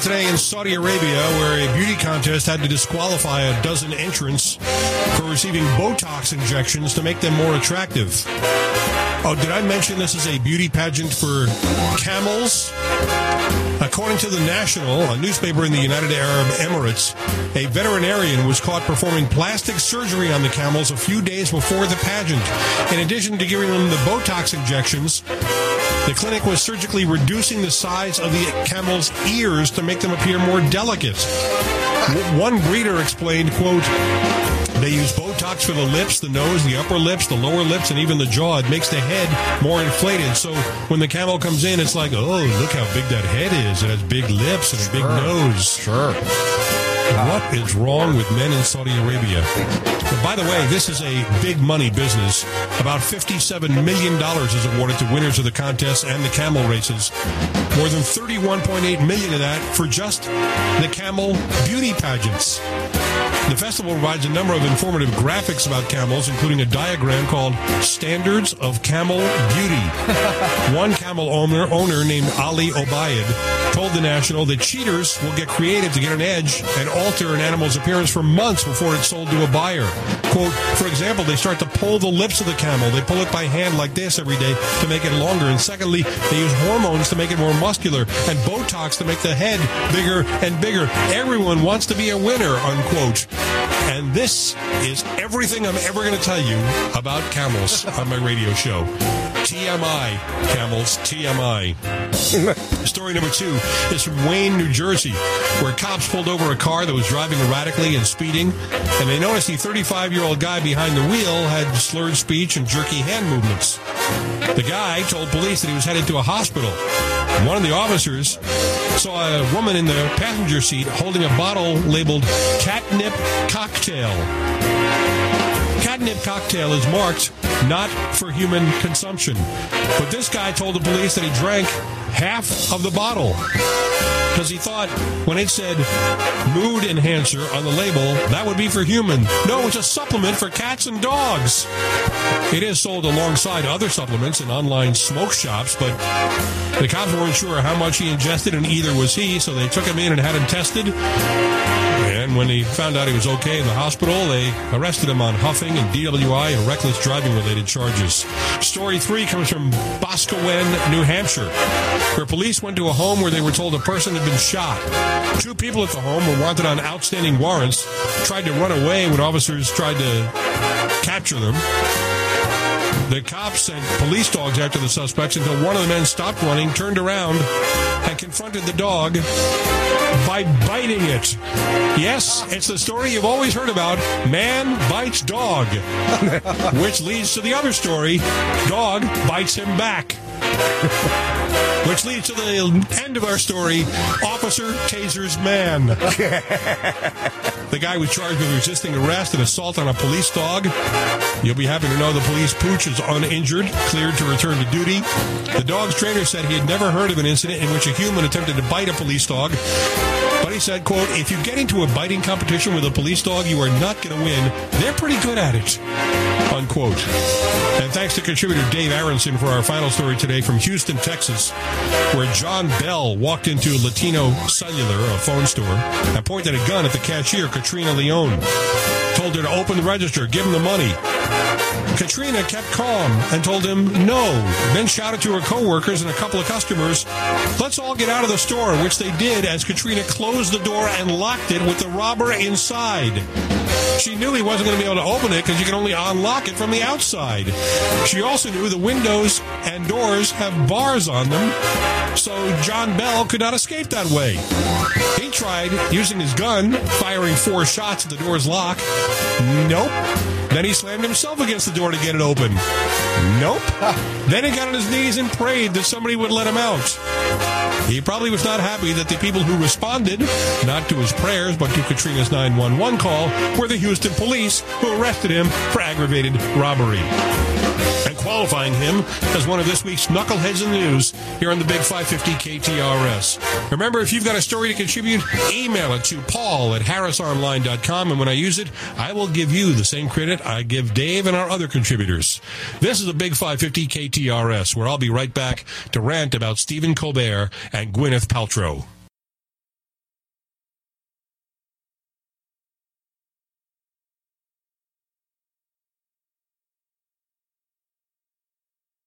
today in Saudi Arabia, where a beauty contest had to disqualify a dozen entrants for receiving Botox injections to make them more attractive. Oh, did I mention this is a beauty pageant for camels? According to The National, a newspaper in the United Arab Emirates, a veterinarian was caught performing plastic surgery on the camels a few days before the pageant. In addition to giving them the Botox injections, the clinic was surgically reducing the size of the camel's ears to make them appear more delicate. One breeder explained, quote, they use Botox for the lips, the nose, the upper lips, the lower lips, and even the jaw. It makes the head more inflated. So when the camel comes in, it's like, oh, look how big that head is. It has big lips and a big nose. Sure. What is wrong with men in Saudi Arabia? But by the way, this is a big money business. About $57 million is awarded to winners of the contests and the camel races. More than $31.8 million of that for just the camel beauty pageants. The festival provides a number of informative graphics about camels, including a diagram called Standards of Camel Beauty. One camel owner named Ali Obayed told The National that cheaters will get creative to get an edge and alter an animal's appearance for months before it's sold to a buyer. Quote, for example, they start to pull the lips of the camel. They pull it by hand like this every day to make it longer. And secondly, they use hormones to make it more muscular and Botox to make the head bigger and bigger. Everyone wants to be a winner, unquote. And this is everything I'm ever going to tell you about camels on my radio show. TMI, camels, TMI. Story number 2 is from Wayne, New Jersey, where cops pulled over a car that was driving erratically and speeding, and they noticed the 35-year-old guy behind the wheel had slurred speech and jerky hand movements. The guy told police that he was headed to a hospital. One of the officers saw a woman in the passenger seat holding a bottle labeled catnip cocktail. Catnip cocktail is marked not for human consumption. But this guy told the police that he drank half of the bottle because he thought when it said mood enhancer on the label, that would be for human. No, it's a supplement for cats and dogs. It is sold alongside other supplements in online smoke shops, but the cops weren't sure how much he ingested, and either was he, so they took him in and had him tested. And when he found out he was okay in the hospital, they arrested him on huffing and DWI and reckless driving-related charges. Story 3 comes from Boscawen, New Hampshire, where police went to a home where they were told a person had been shot. 2 people at the home were wanted on outstanding warrants, tried to run away when officers tried to capture them. The cops sent police dogs after the suspects until one of the men stopped running, turned around, and confronted the dog by biting it. Yes, it's the story you've always heard about. Man bites dog. Which leads to the other story. Dog bites him back. Which leads to the end of our story. Officer tasers man. The guy was charged with resisting arrest and assault on a police dog. You'll be happy to know the police pooch is uninjured, cleared to return to duty. The dog's trainer said he had never heard of an incident in which a human attempted to bite a police dog. But he said, quote, if you get into a biting competition with a police dog, you are not going to win. They're pretty good at it, unquote. And thanks to contributor Dave Aronson for our final story today from Houston, Texas, where John Bell walked into Latino Cellular, a phone store, and pointed a gun at the cashier, Katrina Leone. Told her to open the register, give him the money. Katrina kept calm and told him no, then shouted to her co-workers and a couple of customers, let's all get out of the store, which they did as Katrina closed the door and locked it with the robber inside. She knew he wasn't going to be able to open it because you can only unlock it from the outside. She also knew the windows and doors have bars on them, so John Bell could not escape that way. He tried using his gun, firing 4 shots at the door's lock. Nope. Then he slammed himself against the door to get it open. Nope. Then he got on his knees and prayed that somebody would let him out. He probably was not happy that the people who responded, not to his prayers, but to Katrina's 911 call, were the Houston police who arrested him for aggravated robbery. And qualifying him as one of this week's Knuckleheads in the News here on the Big 550 KTRS. Remember, if you've got a story to contribute, email it to paul@harrisonline.com, and when I use it, I will give you the same credit I give Dave and our other contributors. This is the Big 550 KTRS, where I'll be right back to rant about Stephen Colbert and Gwyneth Paltrow.